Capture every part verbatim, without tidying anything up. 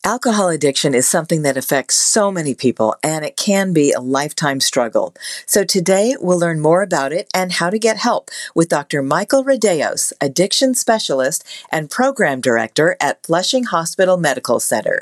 Alcohol addiction is something that affects so many people, and it can be a lifetime struggle. So today, we'll learn more about it and how to get help with Doctor Michael Rodeos, addiction specialist and program director at Flushing Hospital Medical Center.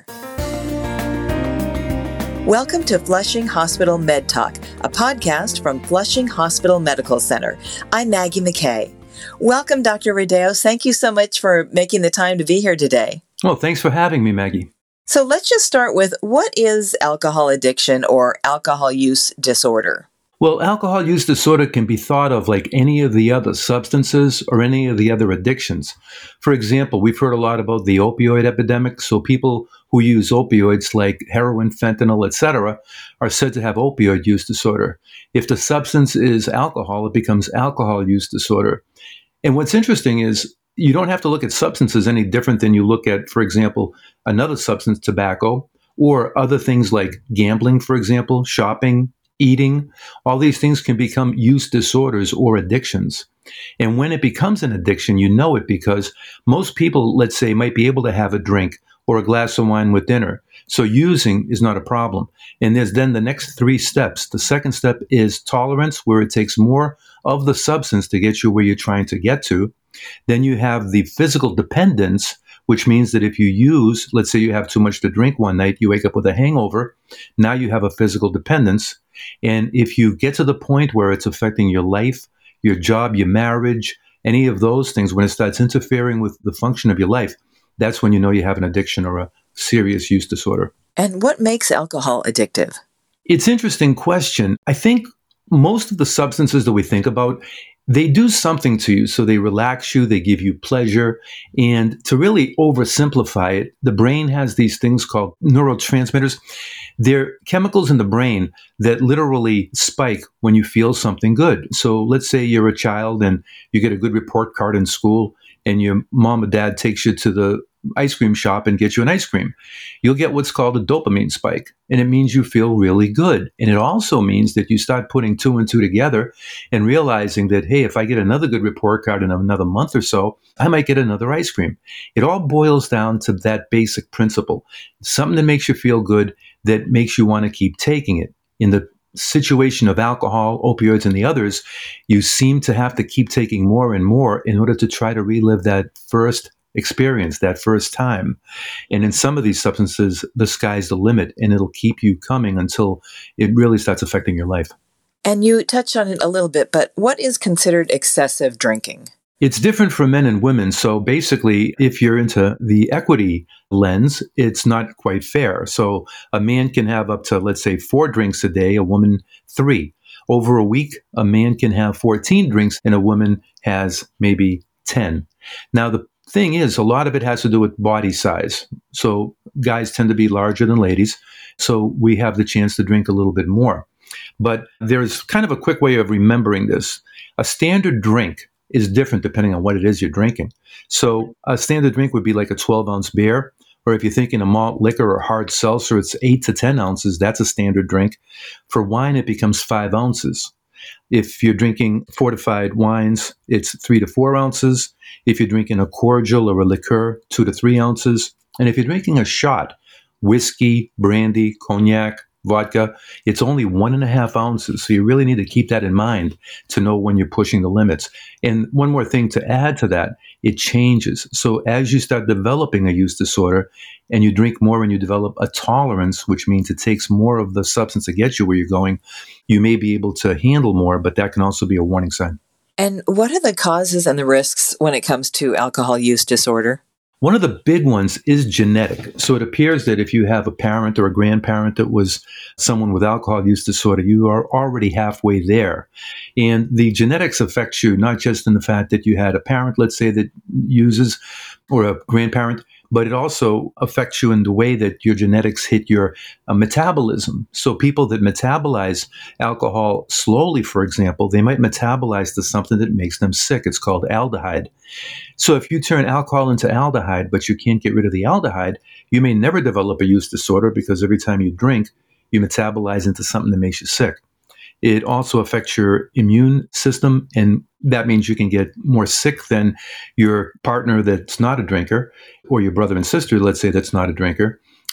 Welcome to Flushing Hospital Med Talk, a podcast from Flushing Hospital Medical Center. I'm Maggie McKay. Welcome, Doctor Rodeos. Thank you so much for making the time to be here today. Well, thanks for having me, Maggie. So let's just start with, what is alcohol addiction or alcohol use disorder? Well, alcohol use disorder can be thought of like any of the other substances or any of the other addictions. For example, we've heard a lot about the opioid epidemic. So people who use opioids like heroin, fentanyl, et cetera, are said to have opioid use disorder. If the substance is alcohol, it becomes alcohol use disorder. And what's interesting is you don't have to look at substances any different than you look at, for example, another substance, tobacco, or other things like gambling, for example, shopping, eating. All these things can become use disorders or addictions. And when it becomes an addiction, you know it because most people, let's say, might be able to have a drink or a glass of wine with dinner. So using is not a problem. And there's then the next three steps. The second step is tolerance, where it takes more of the substance to get you where you're trying to get to. Then you have the physical dependence, which means that if you use, let's say you have too much to drink one night, you wake up with a hangover. Now you have a physical dependence. And if you get to the point where it's affecting your life, your job, your marriage, any of those things, when it starts interfering with the function of your life, that's when you know you have an addiction or a serious use disorder. And what makes alcohol addictive? It's an interesting question. I think most of the substances that we think about, they do something to you. So they relax you, they give you pleasure. And to really oversimplify it, the brain has these things called neurotransmitters. They're chemicals in the brain that literally spike when you feel something good. So let's say you're a child and you get a good report card in school and your mom or dad takes you to the ice cream shop and get you an ice cream. You'll get what's called a dopamine spike, and it means you feel really good. And it also means that you start putting two and two together and realizing that, hey, if I get another good report card in another month or so, I might get another ice cream. It all boils down to that basic principle. Something that makes you feel good, that makes you want to keep taking it. In the situation of alcohol, opioids, and the others, you seem to have to keep taking more and more in order to try to relive that first experience, that first time. And in some of these substances, the sky's the limit, and it'll keep you coming until it really starts affecting your life. And you touched on it a little bit, but what is considered excessive drinking? It's different for men and women. So basically, if you're into the equity lens, it's not quite fair. So a man can have up to, let's say, four drinks a day, a woman three. Over a week, a man can have fourteen drinks and a woman has maybe ten. Now, the thing is, a lot of it has to do with body size. So guys tend to be larger than ladies. So we have the chance to drink a little bit more. But there's kind of a quick way of remembering this. A standard drink is different depending on what it is you're drinking. So a standard drink would be like a twelve ounce beer, or if you're thinking a malt liquor or hard seltzer, it's eight to ten ounces. That's a standard drink. For wine, it becomes five ounces. If you're drinking fortified wines, it's three to four ounces. If you're drinking a cordial or a liqueur, two to three ounces. And if you're drinking a shot, whiskey, brandy, cognac, vodka, it's only one and a half ounces. So you really need to keep that in mind to know when you're pushing the limits. And one more thing to add to that, it changes. So as you start developing a use disorder and you drink more and you develop a tolerance, which means it takes more of the substance to get you where you're going, you may be able to handle more, but that can also be a warning sign. And what are the causes and the risks when it comes to alcohol use disorder? One of the big ones is genetic. So it appears that if you have a parent or a grandparent that was someone with alcohol use disorder, you are already halfway there. And the genetics affects you not just in the fact that you had a parent, let's say, that uses, or a grandparent, but it also affects you in the way that your genetics hit your uh, metabolism. So people that metabolize alcohol slowly, for example, they might metabolize to something that makes them sick. It's called aldehyde. So if you turn alcohol into aldehyde, but you can't get rid of the aldehyde, you may never develop a use disorder because every time you drink, you metabolize into something that makes you sick. It also affects your immune system, and that means you can get more sick than your partner that's not a drinker, or your brother and sister, let's say, that's not a drinker.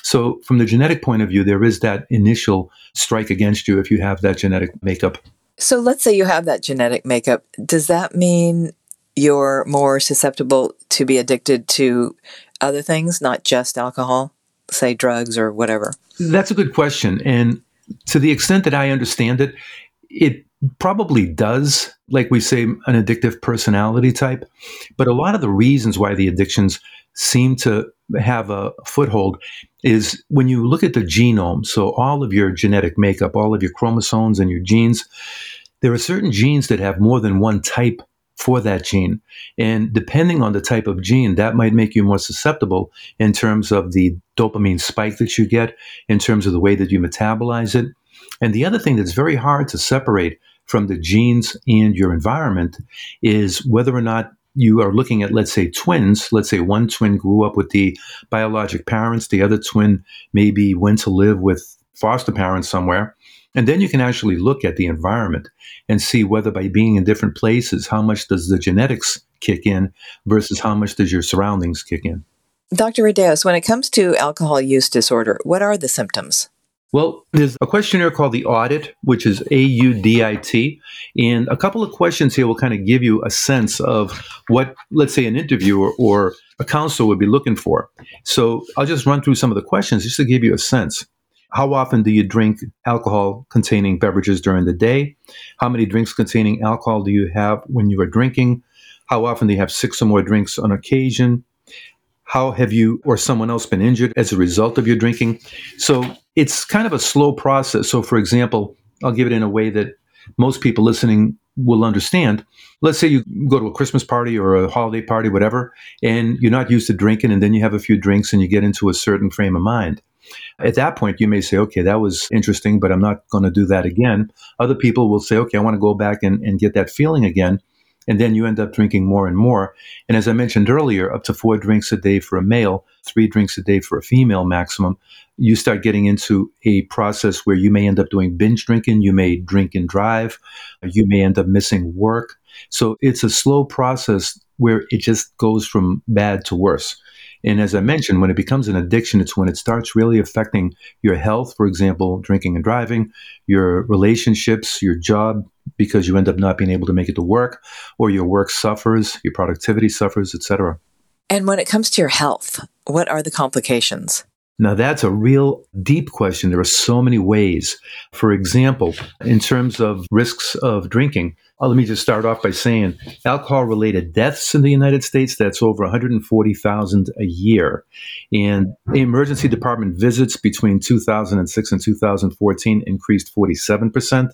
So from the genetic point of view, there is that initial strike against you if you have that genetic makeup. So let's say you have that genetic makeup. Does that mean you're more susceptible to be addicted to other things, not just alcohol, say drugs or whatever? That's a good question. And to the extent that I understand it, it probably does, like we say, an addictive personality type. But a lot of the reasons why the addictions seem to have a foothold is when you look at the genome, so all of your genetic makeup, all of your chromosomes and your genes, there are certain genes that have more than one type for that gene. And depending on the type of gene, that might make you more susceptible in terms of the dopamine spike that you get, in terms of the way that you metabolize it. And the other thing that's very hard to separate from the genes and your environment is whether or not you are looking at, let's say, twins. Let's say one twin grew up with the biologic parents, the other twin maybe went to live with foster parents somewhere. And then you can actually look at the environment and see whether by being in different places, how much does the genetics kick in versus how much does your surroundings kick in. Doctor Radeos, when it comes to alcohol use disorder, what are the symptoms? Well, there's a questionnaire called the Audit, which is A U D I T. And a couple of questions here will kind of give you a sense of what, let's say, an interviewer or a counselor would be looking for. So I'll just run through some of the questions just to give you a sense. How often do you drink alcohol-containing beverages during the day? How many drinks containing alcohol do you have when you are drinking? How often do you have six or more drinks on occasion? How have you or someone else been injured as a result of your drinking? So it's kind of a slow process. So, for example, I'll give it in a way that most people listening will understand. Let's say you go to a Christmas party or a holiday party, whatever, and you're not used to drinking, and then you have a few drinks and you get into a certain frame of mind. At that point, you may say, okay, that was interesting, but I'm not going to do that again. Other people will say, okay, I want to go back and, and get that feeling again. And then you end up drinking more and more. And as I mentioned earlier, up to four drinks a day for a male, three drinks a day for a female maximum. You start getting into a process where you may end up doing binge drinking. You may drink and drive. You may end up missing work. So it's a slow process where it just goes from bad to worse. And as I mentioned, when it becomes an addiction, it's when it starts really affecting your health, for example, drinking and driving, your relationships, your job, because you end up not being able to make it to work, or your work suffers, your productivity suffers, et cetera. And when it comes to your health, what are the complications? Now, that's a real deep question. There are so many ways. For example, in terms of risks of drinking, uh, let me just start off by saying alcohol-related deaths in the United States, that's over one hundred forty thousand a year. And emergency department visits between two thousand six and two thousand fourteen increased forty-seven percent.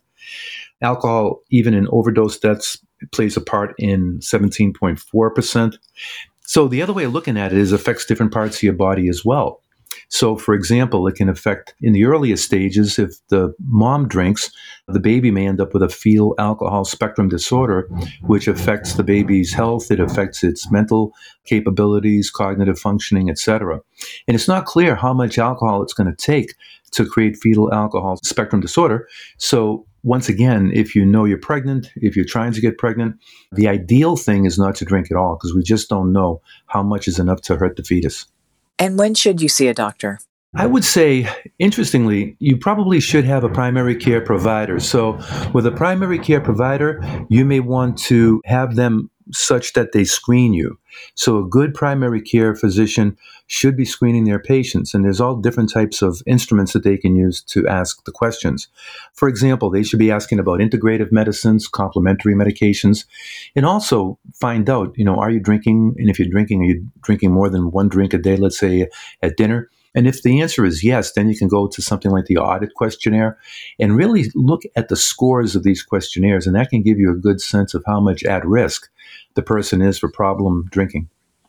Alcohol, even in overdose deaths, plays a part in seventeen point four percent. So the other way of looking at it is it affects different parts of your body as well. So, for example, it can affect in the earliest stages, if the mom drinks, the baby may end up with a fetal alcohol spectrum disorder, which affects the baby's health. It affects its mental capabilities, cognitive functioning, et cetera. And it's not clear how much alcohol it's going to take to create fetal alcohol spectrum disorder. So, once again, if you know you're pregnant, if you're trying to get pregnant, the ideal thing is not to drink at all because we just don't know how much is enough to hurt the fetus. And when should you see a doctor? I would say, interestingly, you probably should have a primary care provider. So with a primary care provider, you may want to have them such that they screen you. So a good primary care physician should be screening their patients, and there's all different types of instruments that they can use to ask the questions. For example, they should be asking about integrative medicines, complementary medications, and also find out, you know, are you drinking? And if you're drinking, are you drinking more than one drink a day, let's say at dinner? And if the answer is yes, then you can go to something like the Audit questionnaire and really look at the scores of these questionnaires, and that can give you a good sense of how much at risk the person is for problem drinking.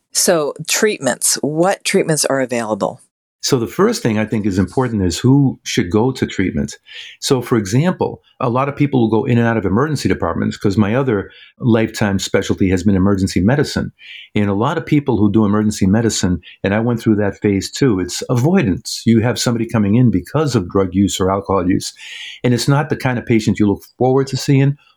So treatments, what treatments are available? So the first thing I think is important is who should go to treatment. So for example, a lot of people will go in and out of emergency departments because my other lifetime specialty has been emergency medicine. And a lot of people who do emergency medicine, and I went through that phase too, it's avoidance. You have somebody coming in because of drug use or alcohol use. And it's not the kind of patient you look forward to seeing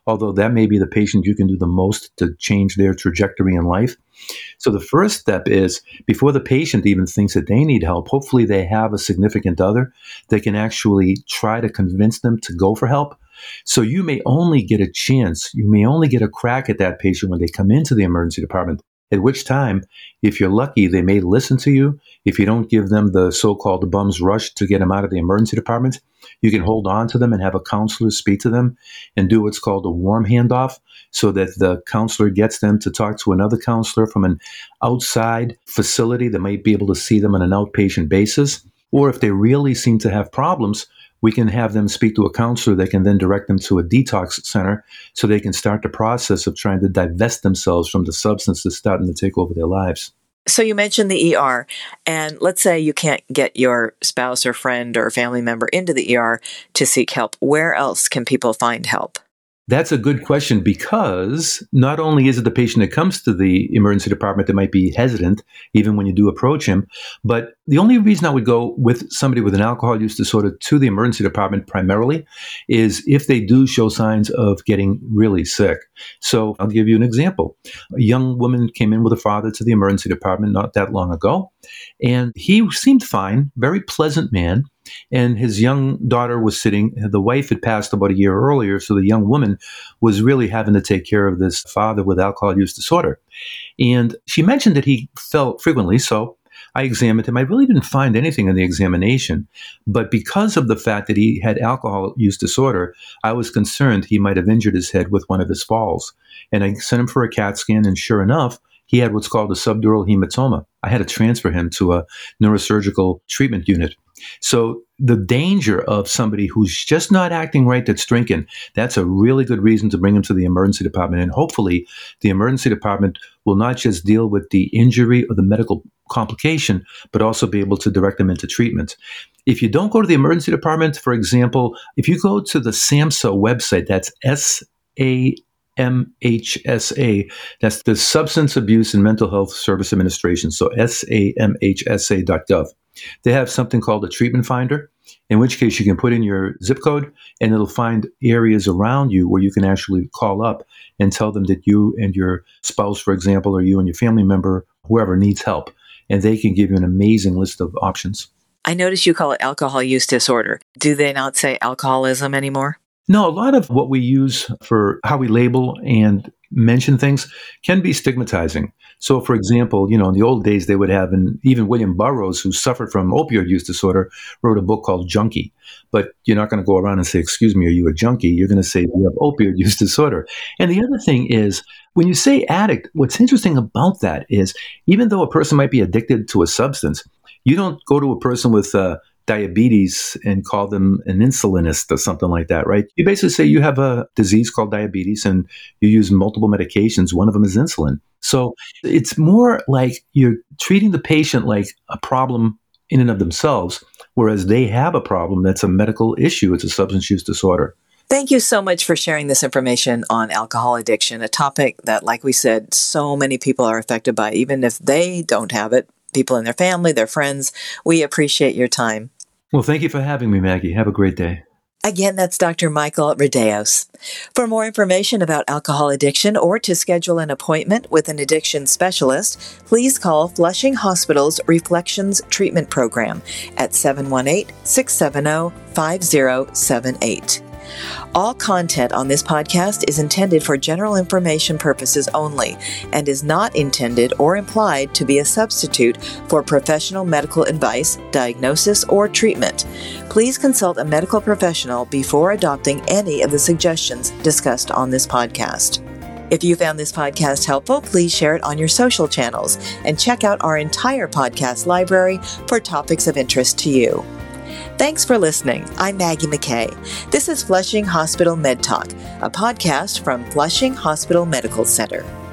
although that may be the patient you can do the most to change their trajectory in life. So the first step is, before the patient even thinks that they need help, hopefully they have a significant other that can actually try to convince them to go for help. So you may only get a chance, you may only get a crack at that patient when they come into the emergency department, at which time, if you're lucky, they may listen to you. If you don't give them the so-called bum's rush to get them out of the emergency department, you can hold on to them and have a counselor speak to them and do what's called a warm handoff, so that the counselor gets them to talk to another counselor from an outside facility that might be able to see them on an outpatient basis. Or if they really seem to have problems, we can have them speak to a counselor that can then direct them to a detox center so they can start the process of trying to divest themselves from the substance that's starting to take over their lives. So you mentioned the E R, and let's say you can't get your spouse or friend or family member into the E R to seek help. Where else can people find help? That's a good question, because not only is it the patient that comes to the emergency department that might be hesitant, even when you do approach him, but the only reason I would go with somebody with an alcohol use disorder to the emergency department primarily is if they do show signs of getting really sick. So I'll give you an example. A young woman came in with a father to the emergency department not that long ago, and he seemed fine, very pleasant man. And his young daughter was sitting, the wife had passed about a year earlier, so the young woman was really having to take care of this father with alcohol use disorder. And she mentioned that he fell frequently, so I examined him. I really didn't find anything in the examination, but because of the fact that he had alcohol use disorder, I was concerned he might have injured his head with one of his falls. And I sent him for a CAT scan, and sure enough, he had what's called a subdural hematoma. I had to transfer him to a neurosurgical treatment unit. So the danger of somebody who's just not acting right, that's drinking, that's a really good reason to bring him to the emergency department. And hopefully the emergency department will not just deal with the injury or the medical complication, but also be able to direct them into treatment. If you don't go to the emergency department, for example, if you go to the SAMHSA website, that's S A M H S A, that's the Substance Abuse and Mental Health Service Administration, so S A M H S A dot gov. They have something called a treatment finder, in which case you can put in your zip code and it'll find areas around you where you can actually call up and tell them that you and your spouse, for example, or you and your family member, whoever needs help, and they can give you an amazing list of options. I notice you call it alcohol use disorder. Do they not say alcoholism anymore? No, a lot of what we use for how we label and mention things can be stigmatizing. So, for example, you know, in the old days, they would have, and even William Burroughs, who suffered from opioid use disorder, wrote a book called Junkie. But you're not going to go around and say, excuse me, are you a junkie? You're going to say you have opioid use disorder. And the other thing is, when you say addict, what's interesting about that is, even though a person might be addicted to a substance, you don't go to a person with uh, diabetes and call them an insulinist or something like that, right? You basically say you have a disease called diabetes and you use multiple medications. One of them is insulin. So it's more like you're treating the patient like a problem in and of themselves, whereas they have a problem that's a medical issue. It's a substance use disorder. Thank you so much for sharing this information on alcohol addiction, a topic that, like we said, so many people are affected by, even if they don't have it. People in their family, their friends. We appreciate your time. Well, thank you for having me, Maggie. Have a great day. Again, that's Doctor Michael Radeos. For more information about alcohol addiction or to schedule an appointment with an addiction specialist, please call Flushing Hospital's Reflections Treatment Program at seven one eight, six seven zero, five zero seven eight. All content on this podcast is intended for general information purposes only and is not intended or implied to be a substitute for professional medical advice, diagnosis, or treatment. Please consult a medical professional before adopting any of the suggestions discussed on this podcast. If you found this podcast helpful, please share it on your social channels and check out our entire podcast library for topics of interest to you. Thanks for listening. I'm Maggie McKay. This is Flushing Hospital Med Talk, a podcast from Flushing Hospital Medical Center.